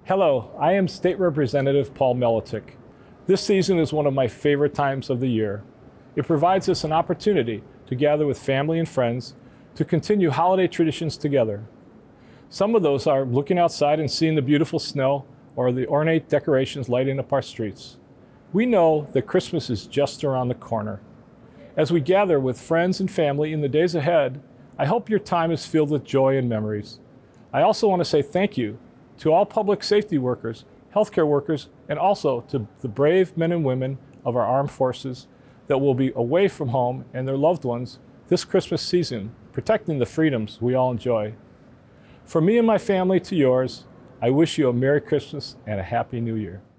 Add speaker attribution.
Speaker 1: Hello, I am State Representative Paul Melitik. This season is one of my favorite times of the year. It provides us an opportunity to gather with family and friends to continue holiday traditions together. Some of those are looking outside and seeing the beautiful snow or the ornate decorations lighting up our streets. We know that Christmas is just around the corner. As we gather with friends and family in the days ahead, I hope your time is filled with joy and memories. I also want to say thank you to all public safety workers, healthcare workers, and also to the brave men and women of our armed forces that will be away from home and their loved ones this Christmas season, protecting the freedoms we all enjoy. From me and my family to yours, I wish you a Merry Christmas and a Happy New Year.